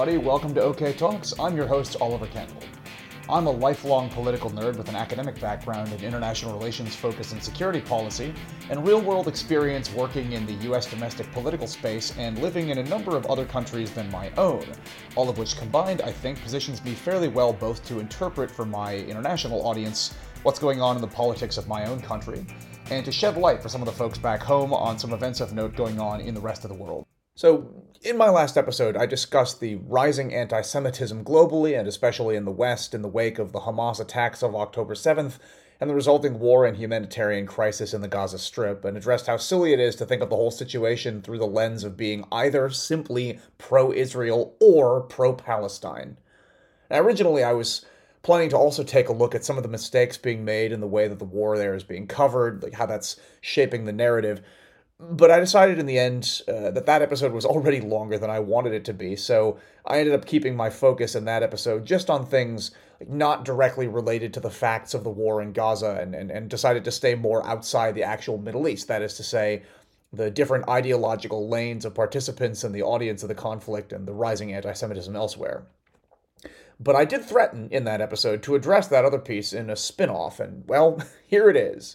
everybody. Welcome to OK Talks. I'm your host, Oliver Kendall. I'm a lifelong political nerd with an academic background in international relations focus and security policy, and real-world experience working in the U.S. domestic political space and living in a number of other countries than my own, all of which combined, I think, positions me fairly well both to interpret for my international audience what's going on in the politics of my own country, and to shed light for some of the folks back home on some events of note going on in the rest of the world. So, in my last episode, I discussed the rising anti-Semitism globally, and especially in the West, in the wake of the Hamas attacks of October 7th, and the resulting war and humanitarian crisis in the Gaza Strip, and addressed how silly it is to think of the whole situation through the lens of being either simply pro-Israel or pro-Palestine. Now, originally, I was planning to also take a look at some of the mistakes being made in the way that the war there is being covered, like how that's shaping the narrative. But I decided in the end that episode was already longer than I wanted it to be, so I ended up keeping my focus in that episode just on things not directly related to the facts of the war in Gaza, and decided to stay more outside the actual Middle East, that is to say, the different ideological lanes of participants in the audience of the conflict and the rising anti-Semitism elsewhere. But I did threaten in that episode to address that other piece in a spin-off, and, well, here it is.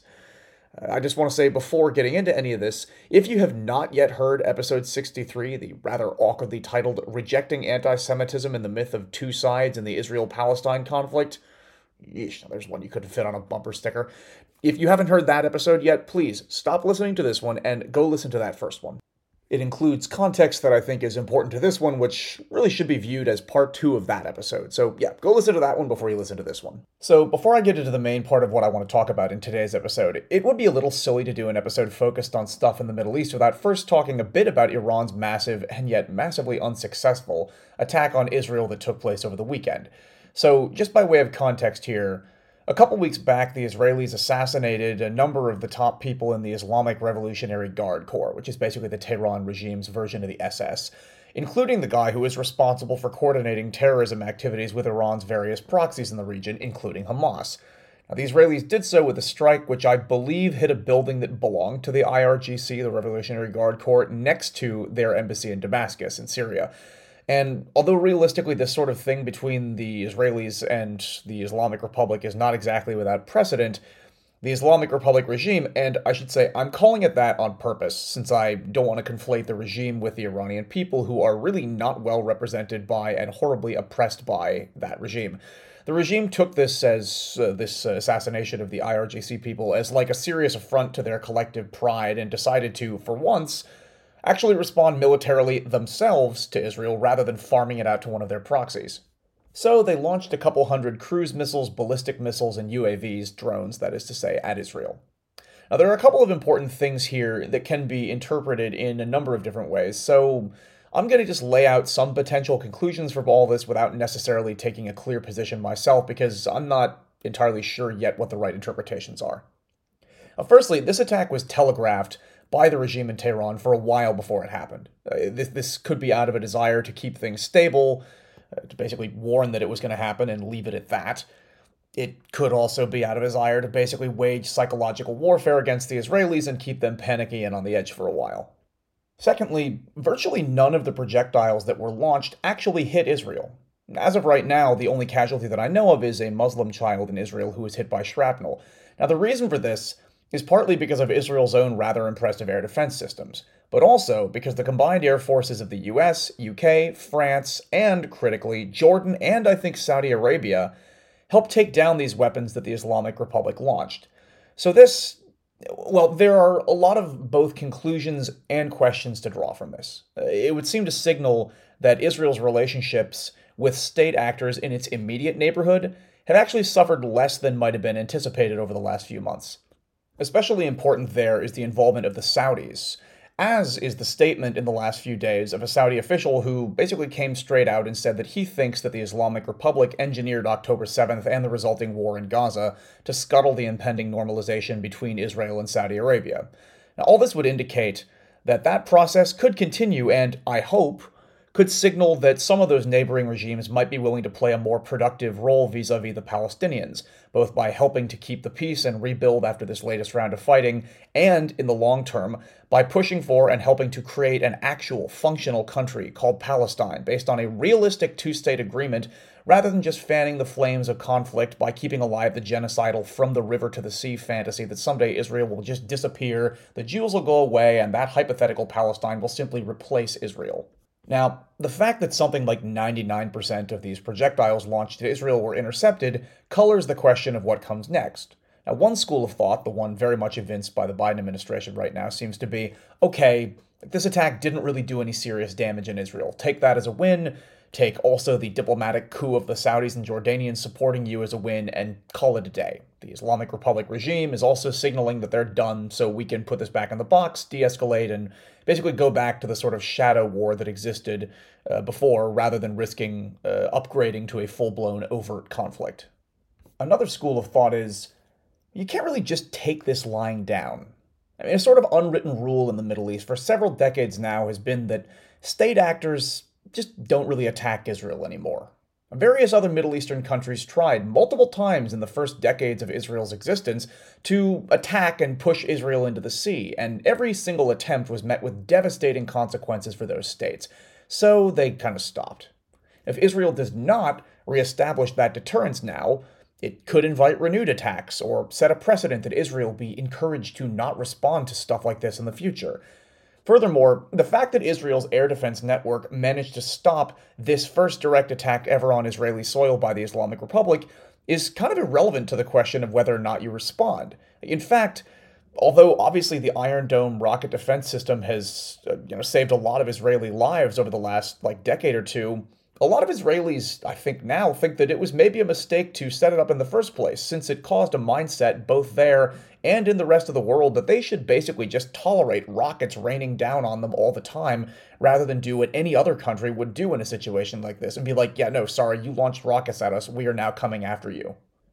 I just want to say before getting into any of this, if you have not yet heard episode 63, the rather awkwardly titled Rejecting Anti-Semitism and the Myth of Two Sides in the Israel-Palestine Conflict, yeesh, there's one you couldn't fit on a bumper sticker. If you haven't heard that episode yet, please stop listening to this one and go listen to that first one. It includes context that I think is important to this one, which really should be viewed as part 2 of that episode. So yeah, go listen to that one before you listen to this one. So before I get into the main part of what I want to talk about in today's episode, it would be a little silly to do an episode focused on stuff in the Middle East without first talking a bit about Iran's massive, and yet massively unsuccessful, attack on Israel that took place over the weekend. So just by way of context here, a couple weeks back, the Israelis assassinated a number of the top people in the Islamic Revolutionary Guard Corps, which is basically the Tehran regime's version of the SS, including the guy who is responsible for coordinating terrorism activities with Iran's various proxies in the region, including Hamas. Now, the Israelis did so with a strike which I believe hit a building that belonged to the IRGC, the Revolutionary Guard Corps, next to their embassy in Damascus, in Syria. And although realistically this sort of thing between the Israelis and the Islamic Republic is not exactly without precedent, the Islamic Republic regime, and I should say I'm calling it that on purpose, since I don't want to conflate the regime with the Iranian people, who are really not well represented by and horribly oppressed by that regime. The regime took this assassination of the IRGC people as like a serious affront to their collective pride, and decided to, for once, actually respond militarily themselves to Israel rather than farming it out to one of their proxies. So they launched a couple hundred cruise missiles, ballistic missiles, and UAVs, drones, that is to say, at Israel. Now, there are a couple of important things here that can be interpreted in a number of different ways, so I'm going to just lay out some potential conclusions from all this without necessarily taking a clear position myself, because I'm not entirely sure yet what the right interpretations are. Firstly, this attack was telegraphed by the regime in Tehran for a while before it happened. This could be out of a desire to keep things stable, to basically warn that it was going to happen and leave it at that. It could also be out of a desire to basically wage psychological warfare against the Israelis and keep them panicky and on the edge for a while. Secondly, virtually none of the projectiles that were launched actually hit Israel. As of right now, the only casualty that I know of is a Muslim child in Israel who was hit by shrapnel. Now, the reason for this is partly because of Israel's own rather impressive air defense systems, but also because the combined air forces of the US, UK, France, and, critically, Jordan and I think Saudi Arabia helped take down these weapons that the Islamic Republic launched. So there are a lot of both conclusions and questions to draw from this. It would seem to signal that Israel's relationships with state actors in its immediate neighborhood have actually suffered less than might have been anticipated over the last few months. Especially important there is the involvement of the Saudis, as is the statement in the last few days of a Saudi official who basically came straight out and said that he thinks that the Islamic Republic engineered October 7th and the resulting war in Gaza to scuttle the impending normalization between Israel and Saudi Arabia. Now, all this would indicate that process could continue and, I hope, could signal that some of those neighboring regimes might be willing to play a more productive role vis-a-vis the Palestinians, both by helping to keep the peace and rebuild after this latest round of fighting, and, in the long term, by pushing for and helping to create an actual functional country called Palestine based on a realistic two-state agreement rather than just fanning the flames of conflict by keeping alive the genocidal from the river to the sea fantasy that someday Israel will just disappear, the Jews will go away, and that hypothetical Palestine will simply replace Israel. Now, the fact that something like 99% of these projectiles launched to Israel were intercepted colors the question of what comes next. Now, one school of thought, the one very much evinced by the Biden administration right now, seems to be, okay, this attack didn't really do any serious damage in Israel. Take that as a win. Take also the diplomatic coup of the Saudis and Jordanians supporting you as a win, and call it a day. The Islamic Republic regime is also signaling that they're done, so we can put this back in the box, de-escalate, and basically go back to the sort of shadow war that existed before, rather than risking upgrading to a full-blown overt conflict. Another school of thought is, you can't really just take this lying down. I mean, a sort of unwritten rule in the Middle East for several decades now has been that state actors just don't really attack Israel anymore. Various other Middle Eastern countries tried multiple times in the first decades of Israel's existence to attack and push Israel into the sea, and every single attempt was met with devastating consequences for those states. So they kind of stopped. If Israel does not reestablish that deterrence now, it could invite renewed attacks or set a precedent that Israel be encouraged to not respond to stuff like this in the future. Furthermore, the fact that Israel's air defense network managed to stop this first direct attack ever on Israeli soil by the Islamic Republic is kind of irrelevant to the question of whether or not you respond. In fact, although obviously the Iron Dome rocket defense system has saved a lot of Israeli lives over the last decade or two, a lot of Israelis, I think now, think that it was maybe a mistake to set it up in the first place, since it caused a mindset both there and in the rest of the world that they should basically just tolerate rockets raining down on them all the time, rather than do what any other country would do in a situation like this and be like, yeah, no, sorry, you launched rockets at us, we are now coming after you.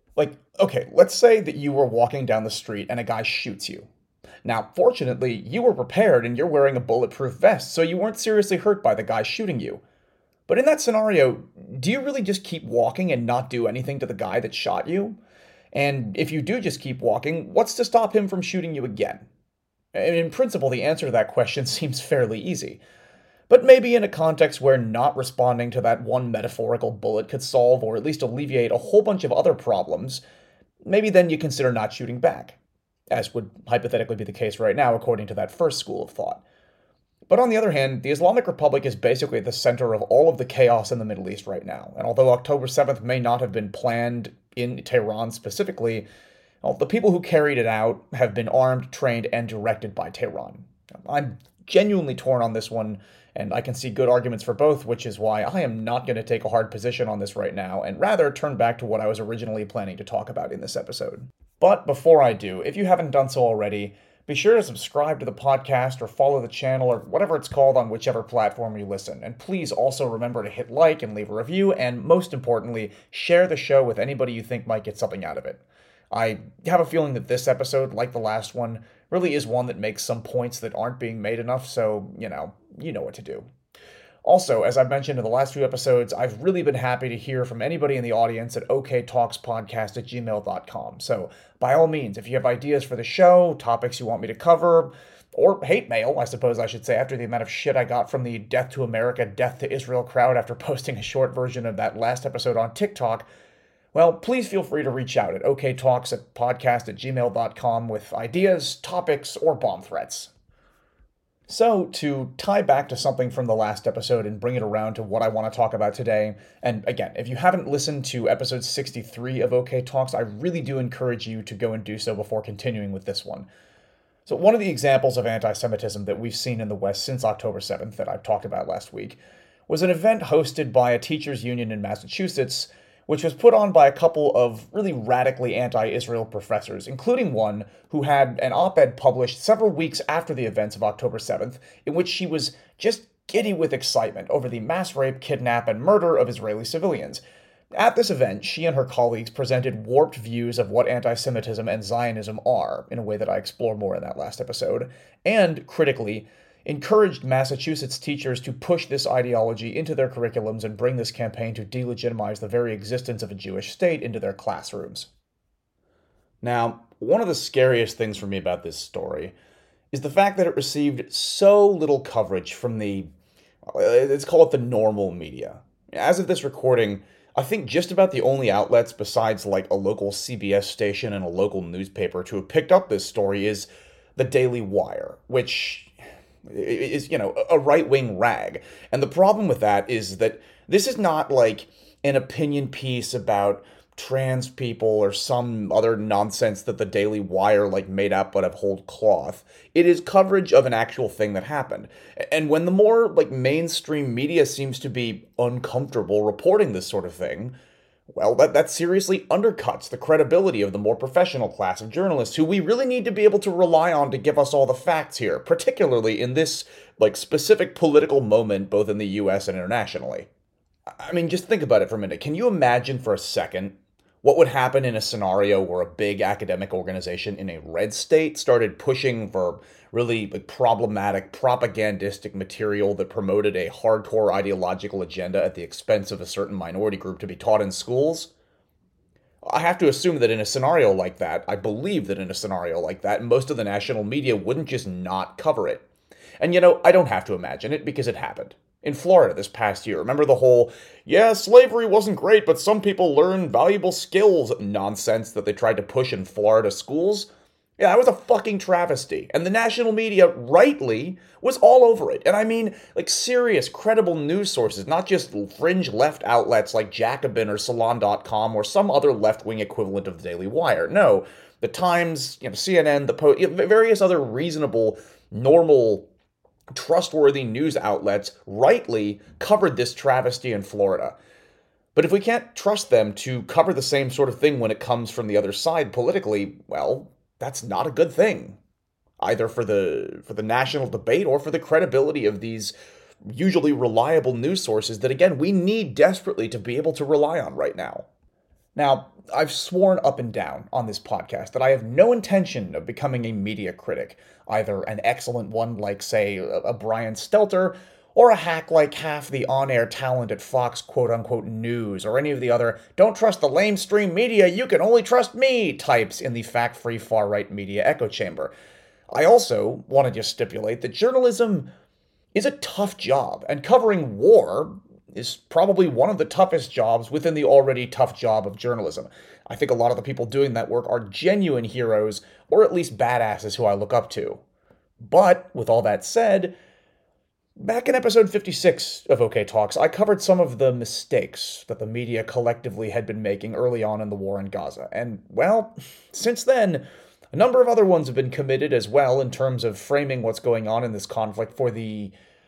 Okay, let's say that you were walking down the street and a guy shoots you. Now, fortunately, you were prepared and you're wearing a bulletproof vest, so you weren't seriously hurt by the guy shooting you. But in that scenario, do you really just keep walking and not do anything to the guy that shot you? And if you do just keep walking, what's to stop him from shooting you again? And in principle, the answer to that question seems fairly easy. But maybe in a context where not responding to that one metaphorical bullet could solve or at least alleviate a whole bunch of other problems, maybe then you consider not shooting back, as would hypothetically be the case right now according to that first school of thought. But on the other hand, the Islamic Republic is basically at the center of all of the chaos in the Middle East right now. And although October 7th may not have been planned in Tehran specifically, well, the people who carried it out have been armed, trained, and directed by Tehran. I'm genuinely torn on this one, and I can see good arguments for both, which is why I am not going to take a hard position on this right now, and rather turn back to what I was originally planning to talk about in this episode. But before I do, if you haven't done so already, be sure to subscribe to the podcast or follow the channel or whatever it's called on whichever platform you listen. And please also remember to hit like and leave a review, and most importantly, share the show with anybody you think might get something out of it. I have a feeling that this episode, like the last one, really is one that makes some points that aren't being made enough, so, you know what to do. Also, as I've mentioned in the last few episodes, I've really been happy to hear from anybody in the audience at oktalkspodcast@gmail.com. So, by all means, if you have ideas for the show, topics you want me to cover, or hate mail, I suppose I should say, after the amount of shit I got from the Death to America, Death to Israel crowd after posting a short version of that last episode on TikTok, well, please feel free to reach out at oktalkspodcast@gmail.com with ideas, topics, or bomb threats. So, to tie back to something from the last episode and bring it around to what I want to talk about today, and again, if you haven't listened to episode 63 of OK Talks, I really do encourage you to go and do so before continuing with this one. So one of the examples of anti-Semitism that we've seen in the West since October 7th that I talked about last week was an event hosted by a teachers' union in Massachusetts, which was put on by a couple of really radically anti-Israel professors, including one who had an op-ed published several weeks after the events of October 7th, in which she was just giddy with excitement over the mass rape, kidnap, and murder of Israeli civilians. At this event, she and her colleagues presented warped views of what anti-Semitism and Zionism are, in a way that I explore more in that last episode, and, critically, encouraged Massachusetts teachers to push this ideology into their curriculums and bring this campaign to delegitimize the very existence of a Jewish state into their classrooms. Now, one of the scariest things for me about this story is the fact that it received so little coverage from let's call it the normal media. As of this recording, I think just about the only outlets besides like a local CBS station and a local newspaper to have picked up this story is the Daily Wire, which is, a right-wing rag. And the problem with that is that this is not like an opinion piece about trans people or some other nonsense that the Daily Wire made up out of whole cloth. It is coverage of an actual thing that happened. And when the more mainstream media seems to be uncomfortable reporting this sort of thing, well, that seriously undercuts the credibility of the more professional class of journalists who we really need to be able to rely on to give us all the facts here, particularly in this specific political moment both in the US and internationally. I mean, just think about it for a minute. Can you imagine for a second what would happen in a scenario where a big academic organization in a red state started pushing for really problematic propagandistic material that promoted a hardcore ideological agenda at the expense of a certain minority group to be taught in schools? I have to assume that in a scenario like that, I believe that in a scenario like that, most of the national media wouldn't just not cover it. And I don't have to imagine it because it happened. In Florida this past year, remember the whole, slavery wasn't great, but some people learned valuable skills nonsense that they tried to push in Florida schools? Yeah, that was a fucking travesty. And the national media, rightly, was all over it. And I mean, serious, credible news sources, not just fringe left outlets like Jacobin or Salon.com or some other left-wing equivalent of the Daily Wire. No, the Times, CNN, the Post, various other reasonable, normal, trustworthy news outlets rightly covered this travesty in Florida. But if we can't trust them to cover the same sort of thing when it comes from the other side politically, well, that's not a good thing, either for the national debate or for the credibility of these usually reliable news sources that, again, we need desperately to be able to rely on right now. Now, I've sworn up and down on this podcast that I have no intention of becoming a media critic, either an excellent one like, say, a Brian Stelter, or a hack like half the on-air talent at Fox quote-unquote news, or any of the other don't trust the lamestream media, you can only trust me types in the fact-free far-right media echo chamber. I also want to just stipulate that journalism is a tough job, and covering war is probably one of the toughest jobs within the already tough job of journalism. I think a lot of the people doing that work are genuine heroes, or at least badasses who I look up to. But, with all that said, back in episode 56 of OK Talks, I covered some of the mistakes that the media collectively had been making early on in the war in Gaza. And, well, since then, a number of other ones have been committed as well in terms of framing what's going on in this conflict for the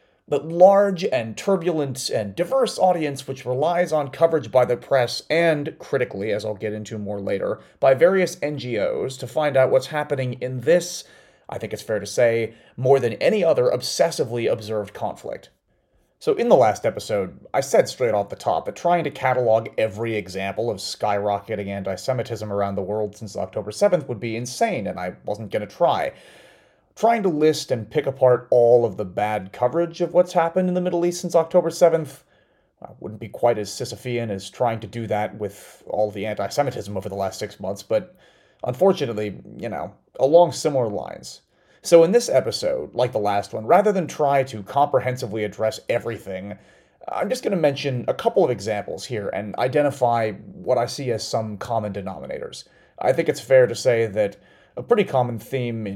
large and turbulent and diverse audience which relies on coverage by the press and, critically, as I'll get into more later, by various NGOs to find out what's happening in this, I think it's fair to say, more than any other obsessively observed conflict. So in the last episode, I said straight off the top that trying to catalog every example of skyrocketing anti-Semitism around the world since October 7th would be insane, and I wasn't going to try. Trying to list and pick apart all of the bad coverage of what's happened in the Middle East since October 7th wouldn't be quite as Sisyphean as trying to do that with all the anti-Semitism over the last 6 months, but unfortunately, along similar lines. So in this episode, like the last one, rather than try to comprehensively address everything, I'm just going to mention a couple of examples here and identify what I see as some common denominators. I think it's fair to say that a pretty common theme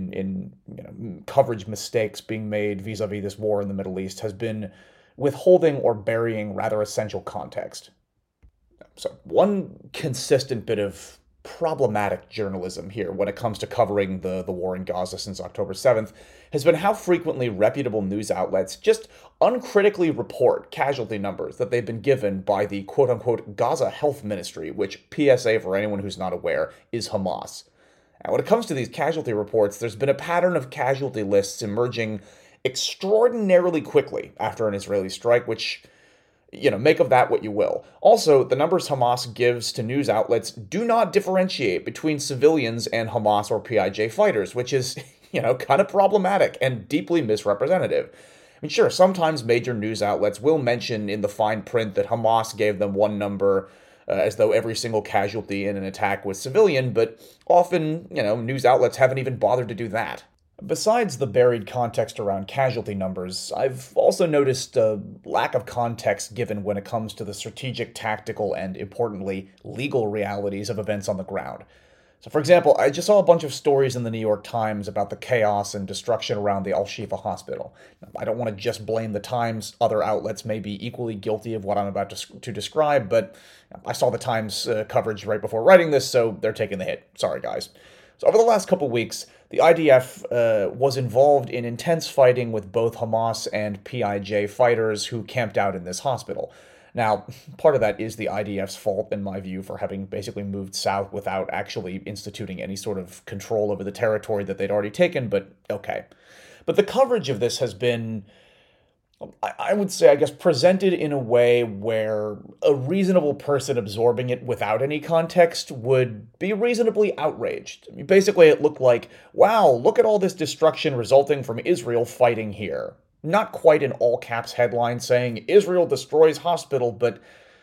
in coverage mistakes being made vis-a-vis this war in the Middle East has been withholding or burying rather essential context. So one consistent bit of problematic journalism here when it comes to covering the war in Gaza since October 7th has been how frequently reputable news outlets just uncritically report casualty numbers that they've been given by the quote-unquote Gaza Health Ministry, which, PSA for anyone who's not aware, is Hamas. Now, when it comes to these casualty reports, there's been a pattern of casualty lists emerging extraordinarily quickly after an Israeli strike, which, make of that what you will. Also, the numbers Hamas gives to news outlets do not differentiate between civilians and Hamas or PIJ fighters, which is kind of problematic and deeply misrepresentative. I mean, sure, sometimes major news outlets will mention in the fine print that Hamas gave them one number, as though every single casualty in an attack was civilian, but often, news outlets haven't even bothered to do that. Besides the buried context around casualty numbers, I've also noticed a lack of context given when it comes to the strategic, tactical, and importantly, legal realities of events on the ground. So, for example, I just saw a bunch of stories in the New York Times about the chaos and destruction around the Al Shifa hospital. I don't want to just blame the Times. Other outlets may be equally guilty of what I'm about to describe, but I saw the Times coverage right before writing this, so they're taking the hit. Sorry, guys. So, over the last couple weeks, the IDF was involved in intense fighting with both Hamas and PIJ fighters who camped out in this hospital. Now, part of that is the IDF's fault, in my view, for having basically moved south without actually instituting any sort of control over the territory that they'd already taken, but okay. But the coverage of this has been, I would say, presented in a way where a reasonable person absorbing it without any context would be reasonably outraged. I mean, basically, it looked like, wow, look at all this destruction resulting from Israel fighting here. Not quite an all-caps headline saying, Israel destroys hospital, but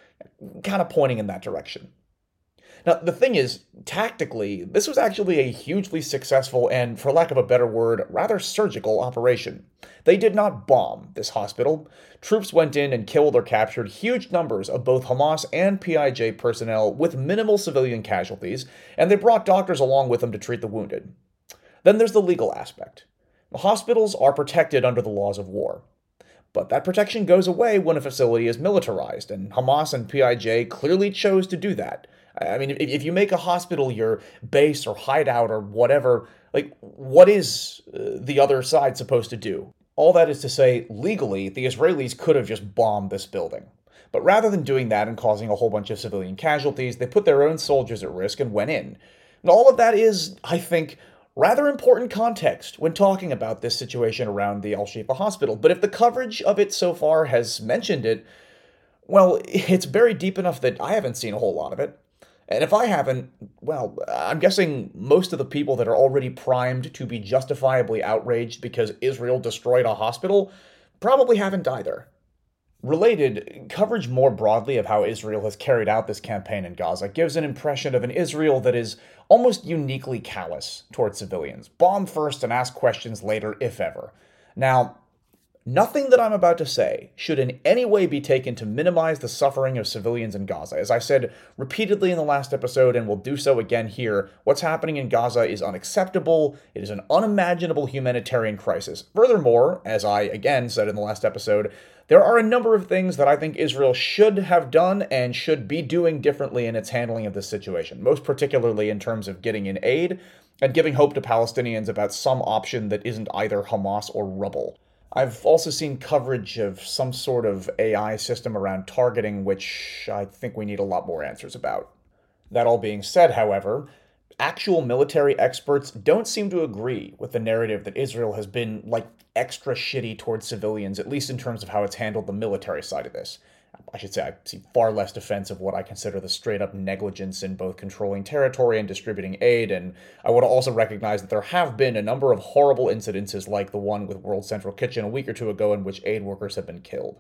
kind of pointing in that direction. Now, the thing is, tactically, this was actually a hugely successful and, for lack of a better word, rather surgical operation. They did not bomb this hospital. Troops went in and killed or captured huge numbers of both Hamas and PIJ personnel with minimal civilian casualties, and they brought doctors along with them to treat the wounded. Then there's the legal aspect. Hospitals are protected under the laws of war. But that protection goes away when a facility is militarized, and Hamas and PIJ clearly chose to do that. I mean, if you make a hospital your base or hideout or whatever, what is the other side supposed to do? All that is to say, legally, the Israelis could have just bombed this building. But rather than doing that and causing a whole bunch of civilian casualties, they put their own soldiers at risk and went in. And all of that is, I think, rather important context when talking about this situation around the Al Shifa hospital. But if the coverage of it so far has mentioned it, well, it's buried deep enough that I haven't seen a whole lot of it. And if I haven't, well, I'm guessing most of the people that are already primed to be justifiably outraged because Israel destroyed a hospital probably haven't either. Related, coverage more broadly of how Israel has carried out this campaign in Gaza gives an impression of an Israel that is almost uniquely callous towards civilians. Bomb first and ask questions later, if ever. Now, nothing that I'm about to say should in any way be taken to minimize the suffering of civilians in Gaza. As I said repeatedly in the last episode, and will do so again here, what's happening in Gaza is unacceptable. It is an unimaginable humanitarian crisis. Furthermore, as I again said in the last episode, there are a number of things that I think Israel should have done and should be doing differently in its handling of this situation, most particularly in terms of getting in aid and giving hope to Palestinians about some option that isn't either Hamas or rubble. I've also seen coverage of some sort of AI system around targeting, which I think we need a lot more answers about. That all being said, however, actual military experts don't seem to agree with the narrative that Israel has been, extra shitty towards civilians, at least in terms of how it's handled the military side of this. I should say I see far less defense of what I consider the straight-up negligence in both controlling territory and distributing aid, and I want to also recognize that there have been a number of horrible incidences like the one with World Central Kitchen a week or two ago in which aid workers have been killed.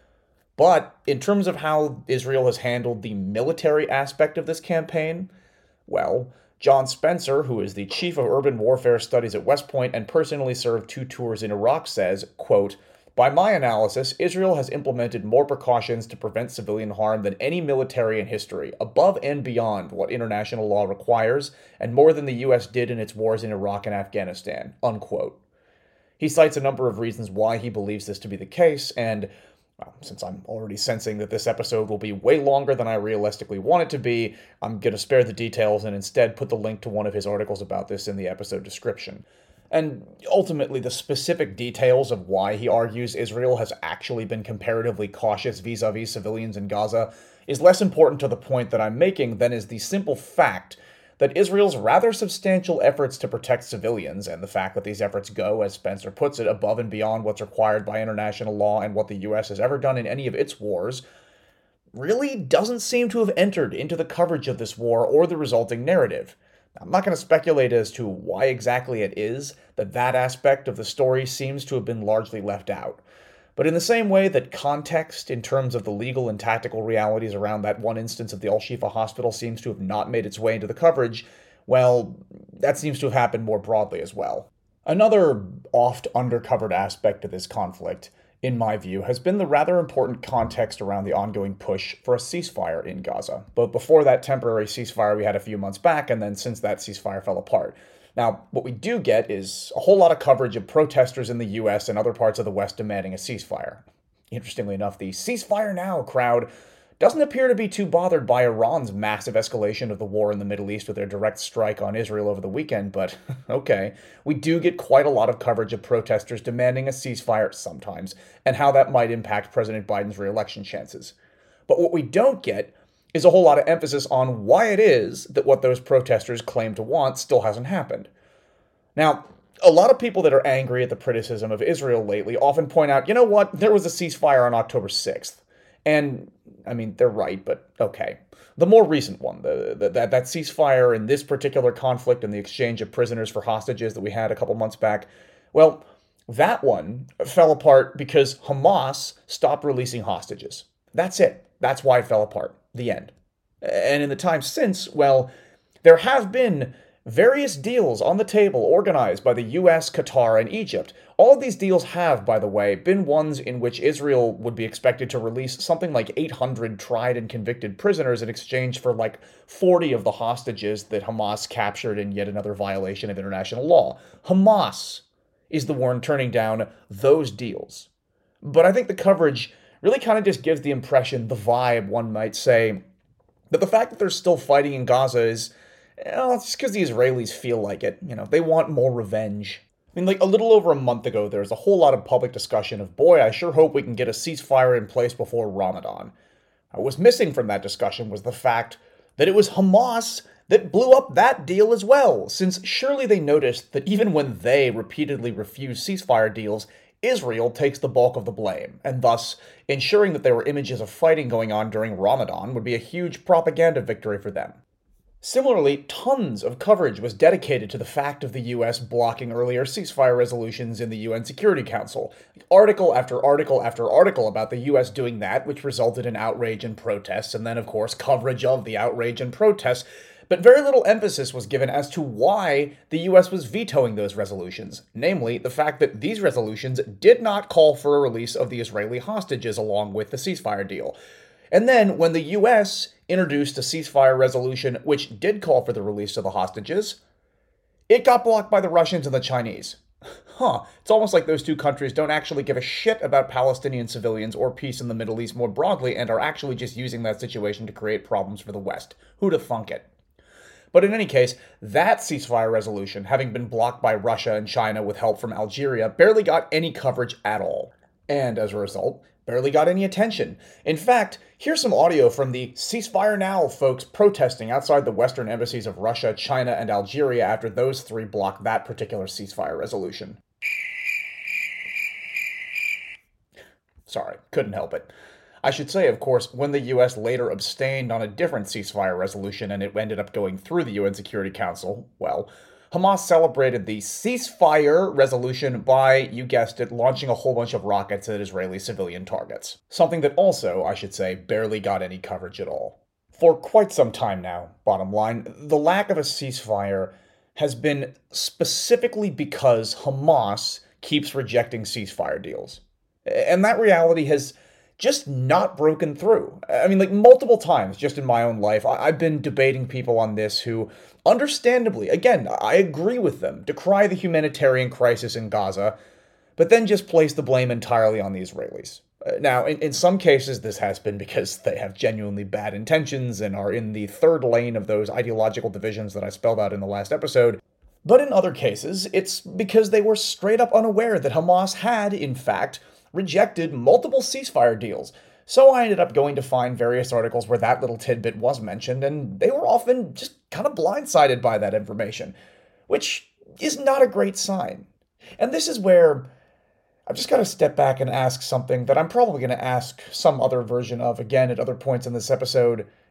But in terms of how Israel has handled the military aspect of this campaign, well, John Spencer, who is the chief of urban warfare studies at West Point and personally served 2 tours in Iraq, says, quote, "By my analysis, Israel has implemented more precautions to prevent civilian harm than any military in history, above and beyond what international law requires, and more than the U.S. did in its wars in Iraq and Afghanistan," unquote. He cites a number of reasons why he believes this to be the case, and since I'm already sensing that this episode will be way longer than I realistically want it to be, I'm going to spare the details and instead put the link to one of his articles about this in the episode description. And ultimately, the specific details of why he argues Israel has actually been comparatively cautious vis-a-vis civilians in Gaza is less important to the point that I'm making than is the simple fact that Israel's rather substantial efforts to protect civilians, and the fact that these efforts go, as Spencer puts it, above and beyond what's required by international law and what the U.S. has ever done in any of its wars, really doesn't seem to have entered into the coverage of this war or the resulting narrative. I'm not going to speculate as to why exactly it is that that aspect of the story seems to have been largely left out. But in the same way that context in terms of the legal and tactical realities around that one instance of the Al-Shifa hospital seems to have not made its way into the coverage, well, that seems to have happened more broadly as well. Another oft undercovered aspect of this conflict, in my view, has been the rather important context around the ongoing push for a ceasefire in Gaza, both before that temporary ceasefire we had a few months back and then since that ceasefire fell apart. Now, what we do get is a whole lot of coverage of protesters in the US and other parts of the West demanding a ceasefire. Interestingly enough, the ceasefire now crowd doesn't appear to be too bothered by Iran's massive escalation of the war in the Middle East with their direct strike on Israel over the weekend, but okay, we do get quite a lot of coverage of protesters demanding a ceasefire sometimes, and how that might impact President Biden's re-election chances. But what we don't get is a whole lot of emphasis on why it is that what those protesters claim to want still hasn't happened. Now, a lot of people that are angry at the criticism of Israel lately often point out, you know what, there was a ceasefire on October 6th. And, I mean, they're right, but okay. The more recent one, that ceasefire in this particular conflict and the exchange of prisoners for hostages that we had a couple months back, well, that one fell apart because Hamas stopped releasing hostages. That's it. That's why it fell apart. The end. And in the time since, well, there have been various deals on the table organized by the US, Qatar, and Egypt. All of these deals have, by the way, been ones in which Israel would be expected to release something like 800 tried and convicted prisoners in exchange for like 40 of the hostages that Hamas captured in yet another violation of international law. Hamas is the one turning down those deals. But I think the coverage really kind of just gives the impression, the vibe, one might say, that the fact that they're still fighting in Gaza is, it's just because the Israelis feel like it. They want more revenge. I mean, like a little over a month ago, there was a whole lot of public discussion of, boy, I sure hope we can get a ceasefire in place before Ramadan. What was missing from that discussion was the fact that it was Hamas that blew up that deal as well, since surely they noticed that even when they repeatedly refused ceasefire deals, Israel takes the bulk of the blame, and thus ensuring that there were images of fighting going on during Ramadan would be a huge propaganda victory for them. Similarly, tons of coverage was dedicated to the fact of the US blocking earlier ceasefire resolutions in the UN Security Council. Article after article after article about the US doing that, which resulted in outrage and protests, and then, of course, coverage of the outrage and protests. But very little emphasis was given as to why the US was vetoing those resolutions, namely the fact that these resolutions did not call for a release of the Israeli hostages along with the ceasefire deal. And then, when the US introduced a ceasefire resolution which did call for the release of the hostages, it got blocked by the Russians and the Chinese. It's almost like those two countries don't actually give a shit about Palestinian civilians or peace in the Middle East more broadly and are actually just using that situation to create problems for the West. Who'da thunk it? But in any case, that ceasefire resolution, having been blocked by Russia and China with help from Algeria, barely got any coverage at all. And as a result, barely got any attention. In fact, here's some audio from the Ceasefire Now folks protesting outside the Western embassies of Russia, China, and Algeria after those three blocked that particular ceasefire resolution. Sorry, couldn't help it. I should say, of course, when the US later abstained on a different ceasefire resolution and it ended up going through the UN Security Council, well, Hamas celebrated the ceasefire resolution by, you guessed it, launching a whole bunch of rockets at Israeli civilian targets. Something that also, I should say, barely got any coverage at all. For quite some time now, bottom line, the lack of a ceasefire has been specifically because Hamas keeps rejecting ceasefire deals. And that reality has just not broken through. I mean, like multiple times just in my own life, I've been debating people on this who, understandably, again, I agree with them, decry the humanitarian crisis in Gaza, but then just place the blame entirely on the Israelis. Now, in some cases, this has been because they have genuinely bad intentions and are in the third lane of those ideological divisions that I spelled out in the last episode. But in other cases, it's because they were straight up unaware that Hamas had, in fact, rejected multiple ceasefire deals. So I ended up going to find various articles where that little tidbit was mentioned, and they were often just kind of blindsided by that information, which is not a great sign. And this is where I've just got to step back and ask something that I'm probably going to ask some other version of again at other points in this episode.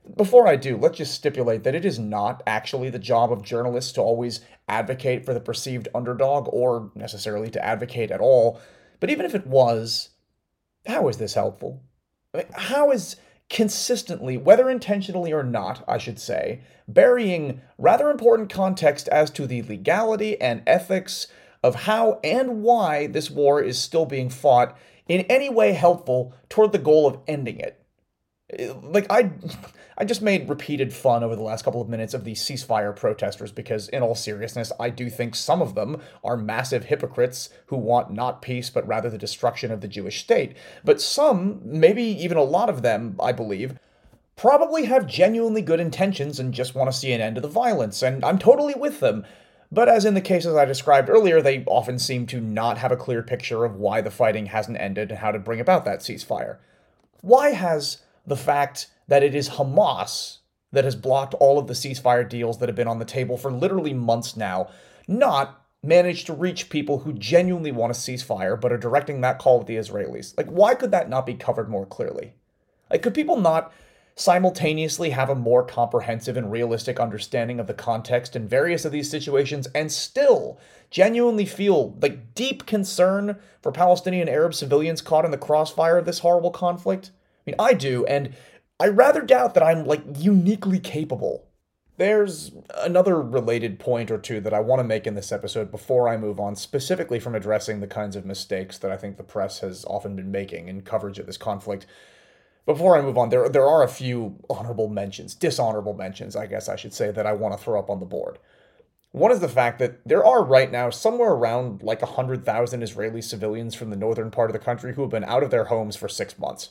Before I do, let's just stipulate that it is not actually the job of journalists to always advocate for the perceived underdog or necessarily to advocate at all. But even if it was, how is this helpful? I mean, how is consistently, whether intentionally or not, I should say, burying rather important context as to the legality and ethics of how and why this war is still being fought in any way helpful toward the goal of ending it? Like I just made repeated fun over the last couple of minutes of the ceasefire protesters because in all seriousness, I do think some of them are massive hypocrites who want not peace but rather the destruction of the Jewish state. But some, maybe even a lot of them, I believe, probably have genuinely good intentions and just want to see an end to the violence, and I'm totally with them. But as in the cases I described earlier, they often seem to not have a clear picture of why the fighting hasn't ended and how to bring about that ceasefire. Why has the fact that it is Hamas that has blocked all of the ceasefire deals that have been on the table for literally months now not managed to reach people who genuinely want a ceasefire but are directing that call at the Israelis? Like, why could that not be covered more clearly? Like, could people not simultaneously have a more comprehensive and realistic understanding of the context in various of these situations and still genuinely feel like deep concern for Palestinian Arab civilians caught in the crossfire of this horrible conflict? I mean, I do, and I rather doubt that I'm, uniquely capable. There's another related point or two that I want to make in this episode before I move on, specifically from addressing the kinds of mistakes that I think the press has often been making in coverage of this conflict. Before I move on, there are a few dishonorable mentions, I guess I should say, that I want to throw up on the board. One is the fact that there are right now somewhere around 100,000 Israeli civilians from the northern part of the country who have been out of their homes for 6 months.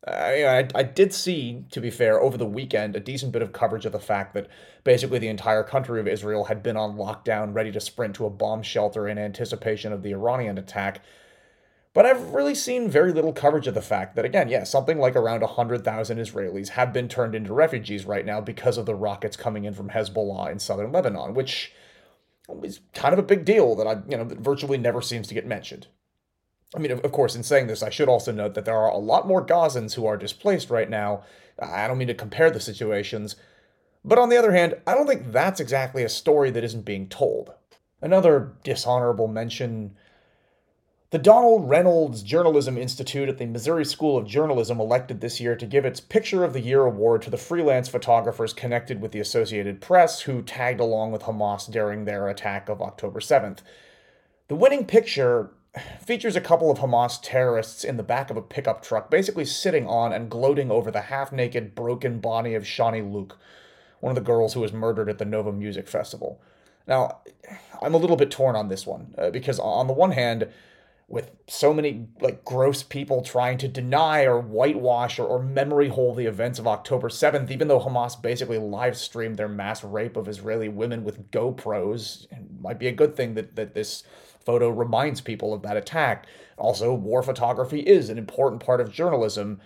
I did see, to be fair, over the weekend, a decent bit of coverage of the fact that basically the entire country of Israel had been on lockdown, ready to sprint to a bomb shelter in anticipation of the Iranian attack. But I've really seen very little coverage of the fact that, again, yeah, something like around 100,000 Israelis have been turned into refugees right now because of the rockets coming in from Hezbollah in southern Lebanon, which is kind of a big deal that virtually never seems to get mentioned. I mean, of course, in saying this, I should also note that there are a lot more Gazans who are displaced right now. I don't mean to compare the situations, but on the other hand, I don't think that's exactly a story that isn't being told. Another dishonorable mention: the Donald Reynolds Journalism Institute at the Missouri School of Journalism elected this year to give its Picture of the Year award to the freelance photographers connected with the Associated Press who tagged along with Hamas during their attack of October 7th. The winning picture features a couple of Hamas terrorists in the back of a pickup truck, basically sitting on and gloating over the half-naked, broken body of Shani Luke, one of the girls who was murdered at the Nova Music Festival. Now, I'm a little bit torn on this one, because on the one hand, with so many gross people trying to deny or whitewash or memory hole the events of October 7th, even though Hamas basically live streamed their mass rape of Israeli women with GoPros, it might be a good thing that this photo reminds people of that attack. Also, war photography is an important part of journalism.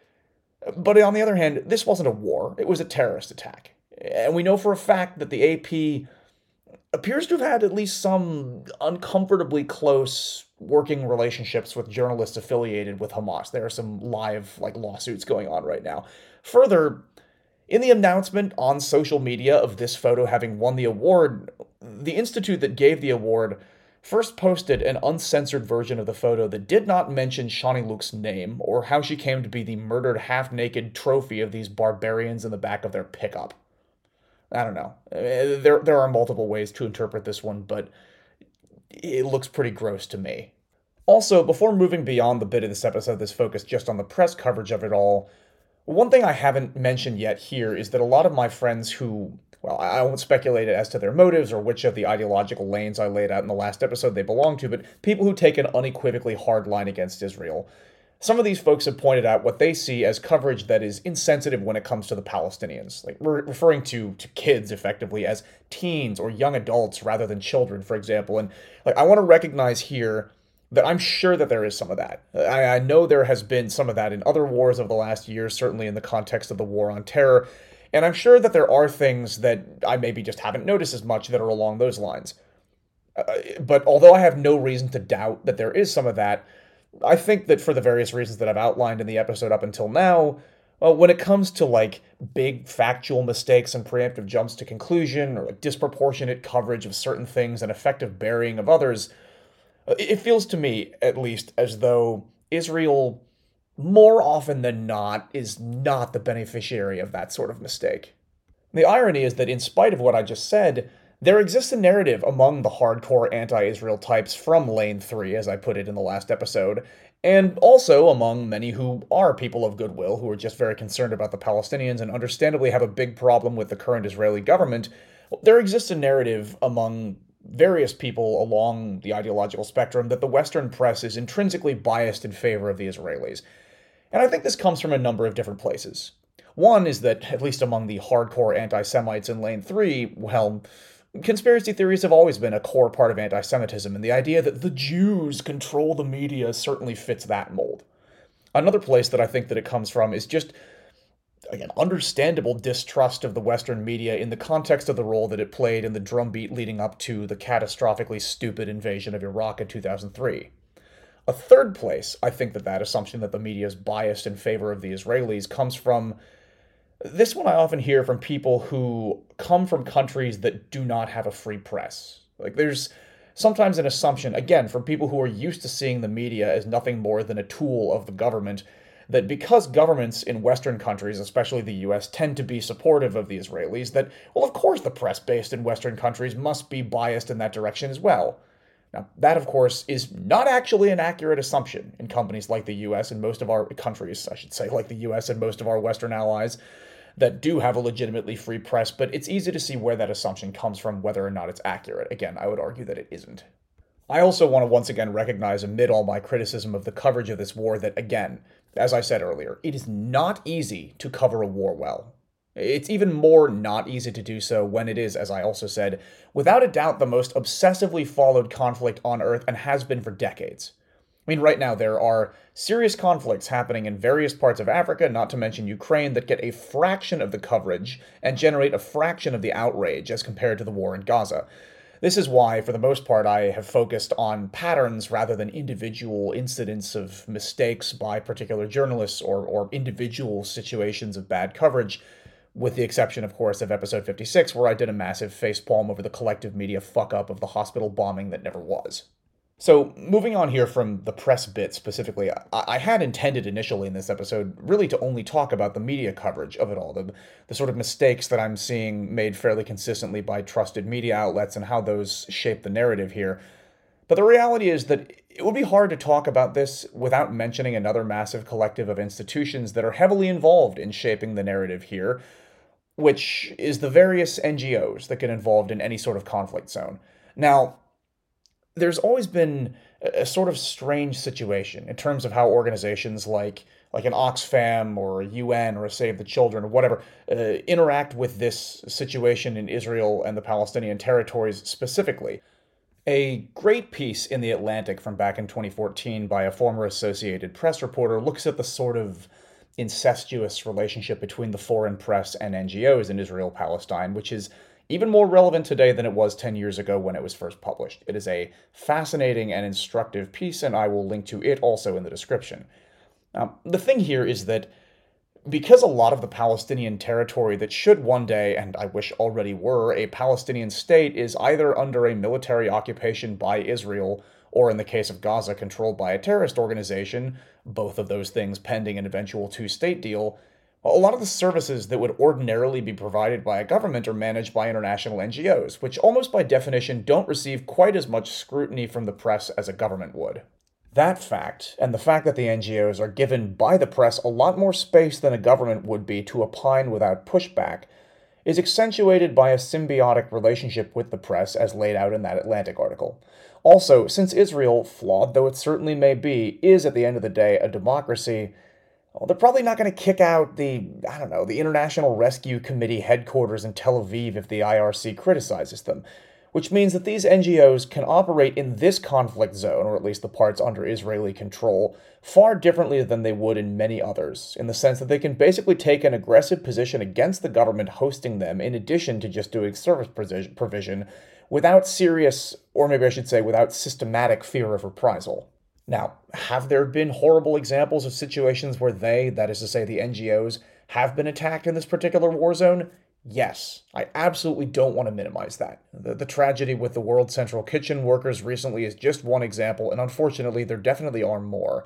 But on the other hand, this wasn't a war, it was a terrorist attack. And we know for a fact that the AP appears to have had at least some uncomfortably close working relationships with journalists affiliated with Hamas. There are some live lawsuits going on right now. Further, in the announcement on social media of this photo having won the award, the institute that gave the award first posted an uncensored version of the photo that did not mention Shani Luke's name or how she came to be the murdered half-naked trophy of these barbarians in the back of their pickup. I don't know. There are multiple ways to interpret this one, but it looks pretty gross to me. Also, before moving beyond the bit of this episode that's focused just on the press coverage of it all, one thing I haven't mentioned yet here is that a lot of my friends who, well, I won't speculate as to their motives or which of the ideological lanes I laid out in the last episode they belong to, but people who take an unequivocally hard line against Israel. Some of these folks have pointed out what they see as coverage that is insensitive when it comes to the Palestinians, referring to kids effectively as teens or young adults rather than children, for example. And I want to recognize here that I'm sure that there is some of that. I know there has been some of that in other wars of the last year, certainly in the context of the war on terror, and I'm sure that there are things that I maybe just haven't noticed as much that are along those lines. But although I have no reason to doubt that there is some of that, I think that for the various reasons that I've outlined in the episode up until now, When it comes to like big factual mistakes and preemptive jumps to conclusion, or like disproportionate coverage of certain things and effective burying of others, it feels to me, at least, as though Israel, more often than not, is not the beneficiary of that sort of mistake. The irony is that, in spite of what I just said, there exists a narrative among the hardcore anti Israel types from Lane 3, as I put it in the last episode, and also among many who are people of goodwill, who are just very concerned about the Palestinians and understandably have a big problem with the current Israeli government. There exists a narrative among various people along the ideological spectrum that the Western press is intrinsically biased in favor of the Israelis. And I think this comes from a number of different places. One is that, at least among the hardcore anti-Semites in Lane 3, well, conspiracy theories have always been a core part of anti-Semitism, and the idea that the Jews control the media certainly fits that mold. Another place that I think that it comes from is just, again, understandable distrust of the Western media in the context of the role that it played in the drumbeat leading up to the catastrophically stupid invasion of Iraq in 2003. A third place, I think that assumption that the media is biased in favor of the Israelis comes from this one I often hear from people who come from countries that do not have a free press. Like, there's sometimes an assumption, again, from people who are used to seeing the media as nothing more than a tool of the government, that because governments in Western countries, especially the US, tend to be supportive of the Israelis, that, well, of course the press based in Western countries must be biased in that direction as well. Now, that, of course, is not actually an accurate assumption in companies like the US and most of our countries, I should say, like the US and most of our Western allies that do have a legitimately free press, but it's easy to see where that assumption comes from, whether or not it's accurate. Again, I would argue that it isn't. I also want to once again recognize, amid all my criticism of the coverage of this war, that, again, as I said earlier, it is not easy to cover a war well. It's even more not easy to do so when it is, as I also said, without a doubt the most obsessively followed conflict on Earth and has been for decades. I mean, right now there are serious conflicts happening in various parts of Africa, not to mention Ukraine, that get a fraction of the coverage and generate a fraction of the outrage as compared to the war in Gaza. This is why, for the most part, I have focused on patterns rather than individual incidents of mistakes by particular journalists or individual situations of bad coverage, with the exception, of course, of episode 56, where I did a massive facepalm over the collective media fuck-up of the hospital bombing that never was. So, moving on here from the press bit specifically, I had intended initially in this episode really to only talk about the media coverage of it all, the sort of mistakes that I'm seeing made fairly consistently by trusted media outlets and how those shape the narrative here. But the reality is that it would be hard to talk about this without mentioning another massive collective of institutions that are heavily involved in shaping the narrative here, which is the various NGOs that get involved in any sort of conflict zone. Now, there's always been a sort of strange situation in terms of how organizations like an Oxfam or a UN or a Save the Children or whatever interact with this situation in Israel and the Palestinian territories specifically. A great piece in The Atlantic from back in 2014 by a former Associated Press reporter looks at the sort of incestuous relationship between the foreign press and NGOs in Israel-Palestine, which is even more relevant today than it was 10 years ago when it was first published. It is a fascinating and instructive piece, and I will link to it also in the description. The thing here is that because a lot of the Palestinian territory that should one day, and I wish already were, a Palestinian state is either under a military occupation by Israel, or in the case of Gaza, controlled by a terrorist organization, both of those things pending an eventual two-state deal, a lot of the services that would ordinarily be provided by a government are managed by international NGOs, which almost by definition don't receive quite as much scrutiny from the press as a government would. That fact, and the fact that the NGOs are given by the press a lot more space than a government would be to opine without pushback, is accentuated by a symbiotic relationship with the press as laid out in that Atlantic article. Also, since Israel, flawed though it certainly may be, is at the end of the day a democracy, well, they're probably not going to kick out the International Rescue Committee headquarters in Tel Aviv if the IRC criticizes them, which means that these NGOs can operate in this conflict zone, or at least the parts under Israeli control, far differently than they would in many others, in the sense that they can basically take an aggressive position against the government hosting them in addition to just doing service provision without serious, or maybe I should say without systematic fear of reprisal. Now, have there been horrible examples of situations where they, that is to say the NGOs, have been attacked in this particular war zone? Yes, I absolutely don't want to minimize that. The tragedy with the World Central Kitchen workers recently is just one example, and unfortunately, there definitely are more.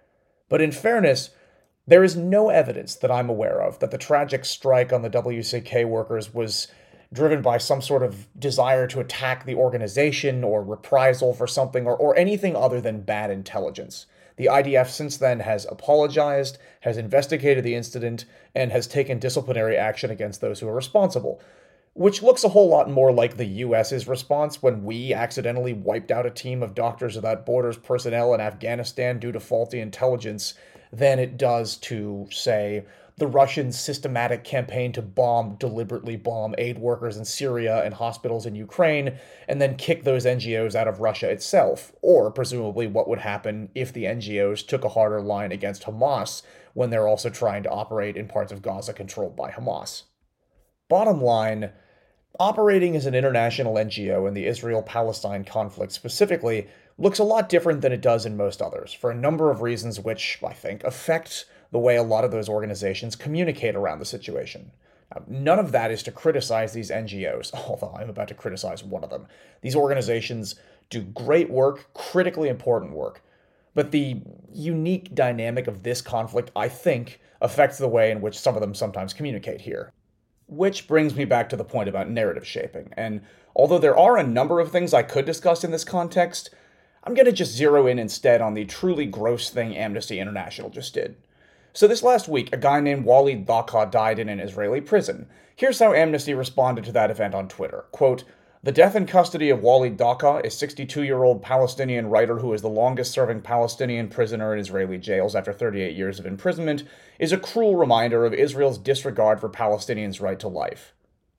But in fairness, there is no evidence that I'm aware of that the tragic strike on the WCK workers was driven by some sort of desire to attack the organization or reprisal for something or anything other than bad intelligence. The IDF since then has apologized, has investigated the incident, and has taken disciplinary action against those who are responsible, which looks a whole lot more like the US's response when we accidentally wiped out a team of Doctors Without Borders personnel in Afghanistan due to faulty intelligence than it does to, say, the Russians' systematic campaign to deliberately bomb aid workers in Syria and hospitals in Ukraine, and then kick those NGOs out of Russia itself, or presumably what would happen if the NGOs took a harder line against Hamas when they're also trying to operate in parts of Gaza controlled by Hamas. Bottom line, operating as an international NGO in the Israel-Palestine conflict specifically looks a lot different than it does in most others, for a number of reasons which, I think, affect the way a lot of those organizations communicate around the situation. Now, none of that is to criticize these NGOs, although I'm about to criticize one of them. These organizations do great work, critically important work, but the unique dynamic of this conflict, I think, affects the way in which some of them sometimes communicate here. Which brings me back to the point about narrative shaping, and although there are a number of things I could discuss in this context, I'm going to just zero in instead on the truly gross thing Amnesty International just did. So this last week, a guy named Walid Dhaka died in an Israeli prison. Here's how Amnesty responded to that event on Twitter. Quote, "The death in custody of Walid Dhaka, a 62-year-old Palestinian writer who is the longest-serving Palestinian prisoner in Israeli jails after 38 years of imprisonment, is a cruel reminder of Israel's disregard for Palestinians' right to life."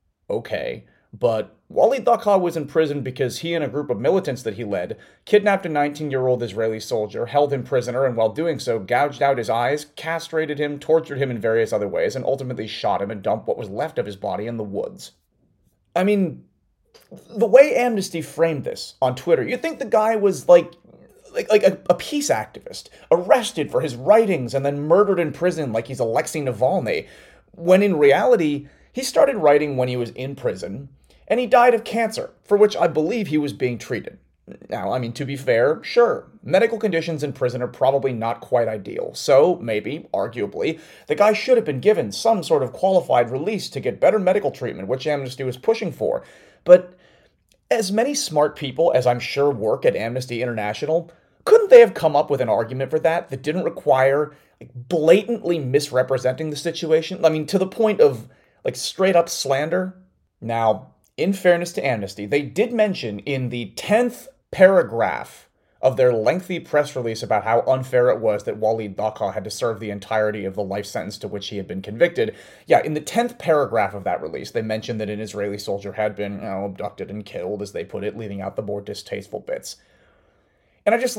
Okay, but Walid Dhaka was in prison because he and a group of militants that he led kidnapped a 19-year-old Israeli soldier, held him prisoner, and while doing so, gouged out his eyes, castrated him, tortured him in various other ways, and ultimately shot him and dumped what was left of his body in the woods. I mean, the way Amnesty framed this on Twitter, you'd think the guy was like a peace activist, arrested for his writings and then murdered in prison like he's Alexei Navalny, when in reality, he started writing when he was in prison, and he died of cancer, for which I believe he was being treated. Now, I mean, to be fair, sure, medical conditions in prison are probably not quite ideal, so maybe, arguably, the guy should have been given some sort of qualified release to get better medical treatment, which Amnesty was pushing for. But as many smart people as I'm sure work at Amnesty International, couldn't they have come up with an argument for that didn't require blatantly misrepresenting the situation? I mean, to the point of straight up slander? Now, in fairness to Amnesty, they did mention in the 10th paragraph of their lengthy press release about how unfair it was that Walid Dhaka had to serve the entirety of the life sentence to which he had been convicted. Yeah, in the 10th paragraph of that release, they mentioned that an Israeli soldier had been, abducted and killed, as they put it, leaving out the more distasteful bits. And I just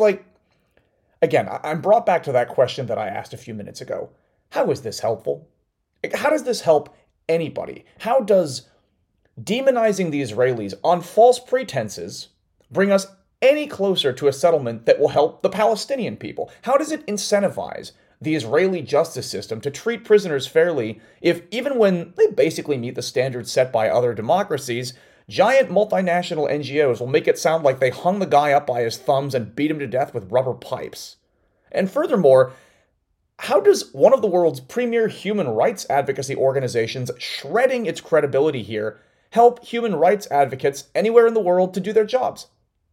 again, I'm brought back to that question that I asked a few minutes ago. How is this helpful? How does this help anybody? How does demonizing the Israelis on false pretenses bring us any closer to a settlement that will help the Palestinian people? How does it incentivize the Israeli justice system to treat prisoners fairly if, even when they basically meet the standards set by other democracies, giant multinational NGOs will make it sound like they hung the guy up by his thumbs and beat him to death with rubber pipes? And furthermore, how does one of the world's premier human rights advocacy organizations shredding its credibility here help human rights advocates anywhere in the world to do their jobs?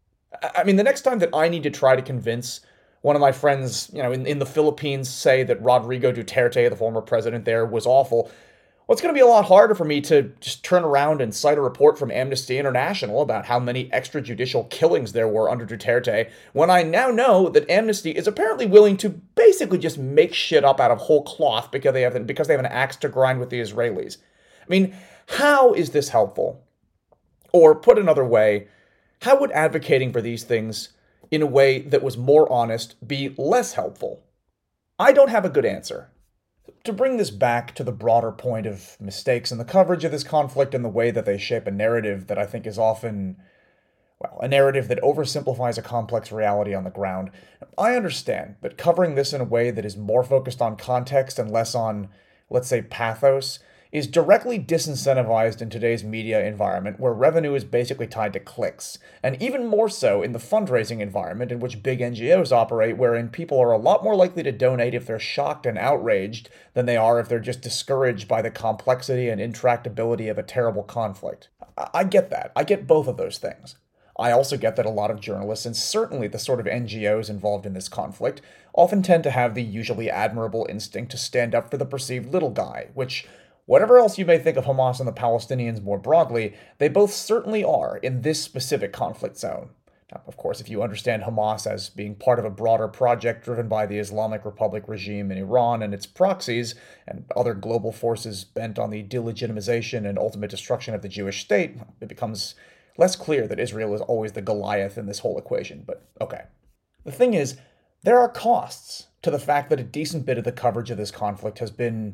I mean, the next time that I need to try to convince one of my friends, in the Philippines, say that Rodrigo Duterte, the former president there, was awful, well, it's going to be a lot harder for me to just turn around and cite a report from Amnesty International about how many extrajudicial killings there were under Duterte, when I now know that Amnesty is apparently willing to basically just make shit up out of whole cloth because they have an axe to grind with the Israelis. I mean, how is this helpful? Or put another way, how would advocating for these things in a way that was more honest be less helpful? I don't have a good answer. To bring this back to the broader point of mistakes in the coverage of this conflict and the way that they shape a narrative that I think is often, Well, a narrative that oversimplifies a complex reality on the ground. I understand, but covering this in a way that is more focused on context and less on, let's say, pathos, is directly disincentivized in today's media environment where revenue is basically tied to clicks, and even more so in the fundraising environment in which big NGOs operate, wherein people are a lot more likely to donate if they're shocked and outraged than they are if they're just discouraged by the complexity and intractability of a terrible conflict. I get that. I get both of those things. I also get that a lot of journalists, and certainly the sort of NGOs involved in this conflict, often tend to have the usually admirable instinct to stand up for the perceived little guy, which, whatever else you may think of Hamas and the Palestinians more broadly, they both certainly are in this specific conflict zone. Now, of course, if you understand Hamas as being part of a broader project driven by the Islamic Republic regime in Iran and its proxies, and other global forces bent on the delegitimization and ultimate destruction of the Jewish state, it becomes less clear that Israel is always the Goliath in this whole equation, but okay. The thing is, there are costs to the fact that a decent bit of the coverage of this conflict has been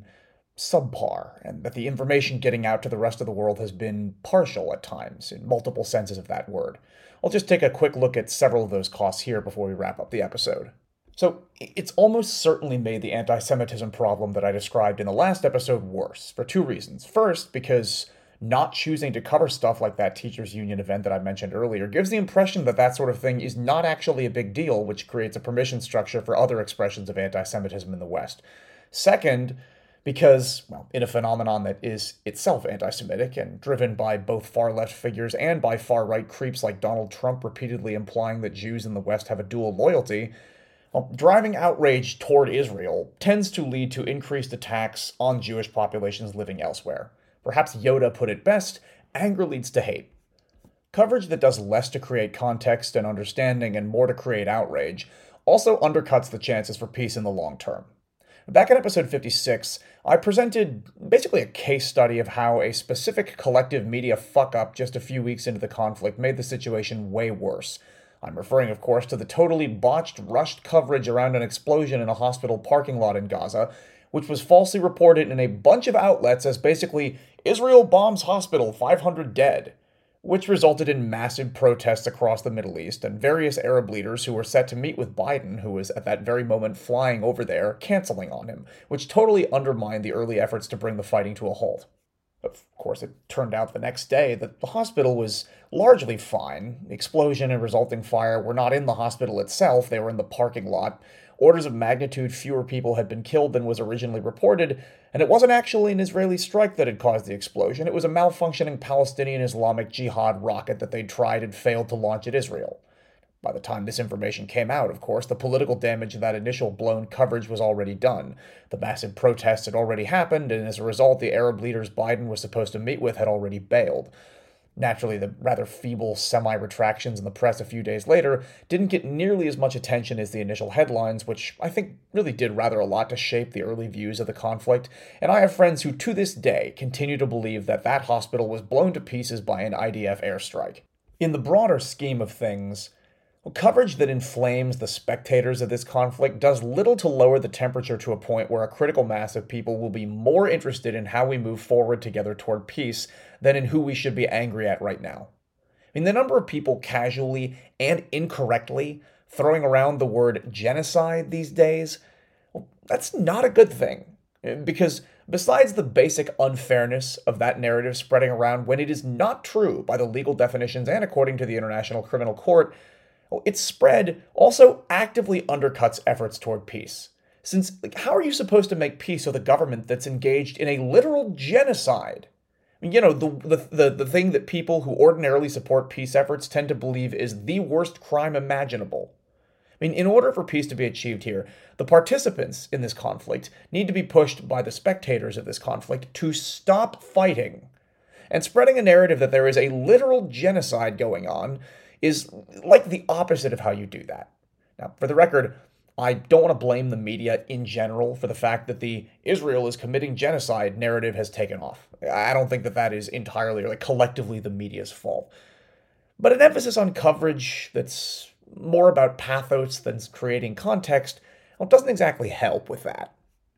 subpar, and that the information getting out to the rest of the world has been partial at times, in multiple senses of that word. I'll just take a quick look at several of those costs here before we wrap up the episode. So, it's almost certainly made the anti-Semitism problem that I described in the last episode worse, for two reasons. First, because not choosing to cover stuff like that teachers union event that I mentioned earlier gives the impression that that sort of thing is not actually a big deal, which creates a permission structure for other expressions of anti-Semitism in the West. Second, because, well, in a phenomenon that is itself anti-Semitic and driven by both far-left figures and by far-right creeps like Donald Trump repeatedly implying that Jews in the West have a dual loyalty, well, driving outrage toward Israel tends to lead to increased attacks on Jewish populations living elsewhere. Perhaps Yoda put it best, anger leads to hate. Coverage that does less to create context and understanding and more to create outrage also undercuts the chances for peace in the long term. Back in episode 56, I presented basically a case study of how a specific collective media fuck-up just a few weeks into the conflict made the situation way worse. I'm referring, of course, to the totally botched, rushed coverage around an explosion in a hospital parking lot in Gaza, which was falsely reported in a bunch of outlets as basically, Israel bombs hospital, 500 dead, which resulted in massive protests across the Middle East and various Arab leaders who were set to meet with Biden, who was at that very moment flying over there, canceling on him, which totally undermined the early efforts to bring the fighting to a halt. Of course, it turned out the next day that the hospital was largely fine. The explosion and resulting fire were not in the hospital itself, they were in the parking lot. Orders of magnitude fewer people had been killed than was originally reported, and it wasn't actually an Israeli strike that had caused the explosion. It was a malfunctioning Palestinian Islamic Jihad rocket that they'd tried and failed to launch at Israel. By the time this information came out, of course, the political damage of that initial blown coverage was already done. The massive protests had already happened, and as a result, the Arab leaders Biden was supposed to meet with had already bailed. Naturally, the rather feeble semi-retractions in the press a few days later didn't get nearly as much attention as the initial headlines, which I think really did rather a lot to shape the early views of the conflict, and I have friends who to this day continue to believe that that hospital was blown to pieces by an IDF airstrike. In the broader scheme of things, coverage that inflames the spectators of this conflict does little to lower the temperature to a point where a critical mass of people will be more interested in how we move forward together toward peace than in who we should be angry at right now. I mean, the number of people casually and incorrectly throwing around the word genocide these days, well, that's not a good thing. Because besides the basic unfairness of that narrative spreading around when it is not true by the legal definitions and according to the International Criminal Court, its spread also actively undercuts efforts toward peace. Since, how are you supposed to make peace with a government that's engaged in a literal genocide? I mean, you know, the thing that people who ordinarily support peace efforts tend to believe is the worst crime imaginable. I mean, in order for peace to be achieved here, the participants in this conflict need to be pushed by the spectators of this conflict to stop fighting. And spreading a narrative that there is a literal genocide going on is like the opposite of how you do that. Now, for the record, I don't want to blame the media in general for the fact that the Israel is committing genocide narrative has taken off. I don't think that that is entirely or collectively the media's fault. But an emphasis on coverage that's more about pathos than creating context, well, doesn't exactly help with that.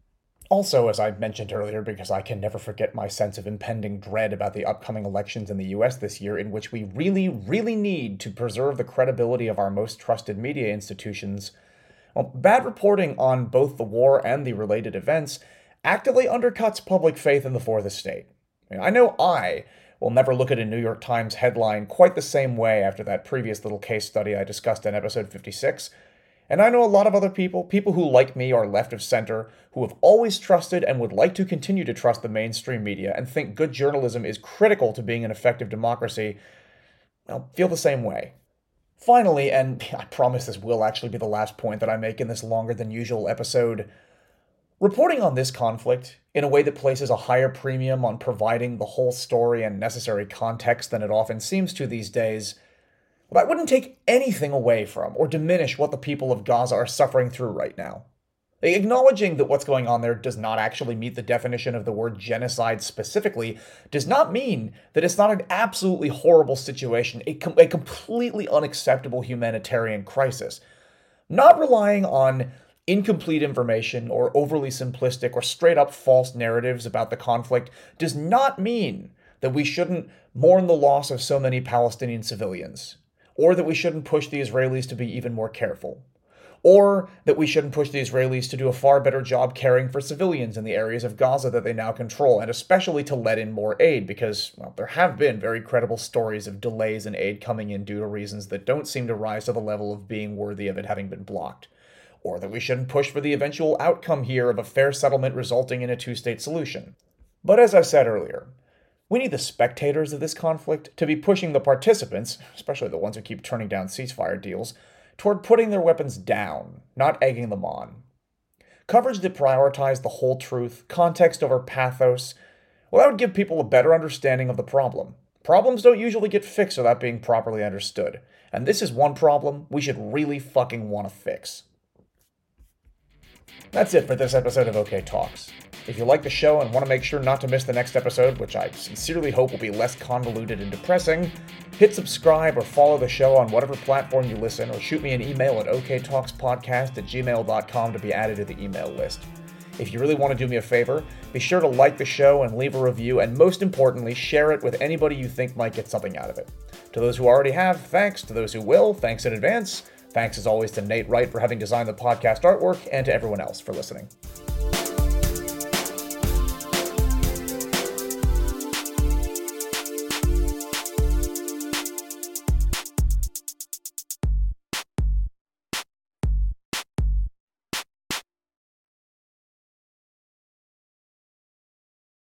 Also, as I mentioned earlier, because I can never forget my sense of impending dread about the upcoming elections in the US this year, in which we really, really need to preserve the credibility of our most trusted media institutions, well, bad reporting on both the war and the related events actively undercuts public faith in the fourth estate. I know I will never look at a New York Times headline quite the same way after that previous little case study I discussed in episode 56. And I know a lot of other people who, like me, are left of center, who have always trusted and would like to continue to trust the mainstream media and think good journalism is critical to being an effective democracy, well, feel the same way. Finally, and I promise this will actually be the last point that I make in this longer than usual episode, reporting on this conflict in a way that places a higher premium on providing the whole story and necessary context than it often seems to these days, that wouldn't take anything away from or diminish what the people of Gaza are suffering through right now. Acknowledging that what's going on there does not actually meet the definition of the word genocide specifically does not mean that it's not an absolutely horrible situation, a completely unacceptable humanitarian crisis. Not relying on incomplete information or overly simplistic or straight up false narratives about the conflict does not mean that we shouldn't mourn the loss of so many Palestinian civilians, or that we shouldn't push the Israelis to be even more careful, or that we shouldn't push the Israelis to do a far better job caring for civilians in the areas of Gaza that they now control, and especially to let in more aid, because, well, there have been very credible stories of delays in aid coming in due to reasons that don't seem to rise to the level of being worthy of it having been blocked. Or that we shouldn't push for the eventual outcome here of a fair settlement resulting in a two-state solution. But as I said earlier, we need the spectators of this conflict to be pushing the participants, especially the ones who keep turning down ceasefire deals, toward putting their weapons down, not egging them on. Coverage that prioritized the whole truth, context over pathos, well, that would give people a better understanding of the problem. Problems don't usually get fixed without being properly understood, and this is one problem we should really fucking want to fix. That's it for this episode of OK Talks. If you like the show and want to make sure not to miss the next episode, which I sincerely hope will be less convoluted and depressing, hit subscribe or follow the show on whatever platform you listen, or shoot me an email at oktalkspodcast@gmail.com to be added to the email list. If you really want to do me a favor, be sure to like the show and leave a review, and most importantly, share it with anybody you think might get something out of it. To those who already have, thanks. To those who will, thanks in advance. Thanks as always to Nate Wright for having designed the podcast artwork, and to everyone else for listening.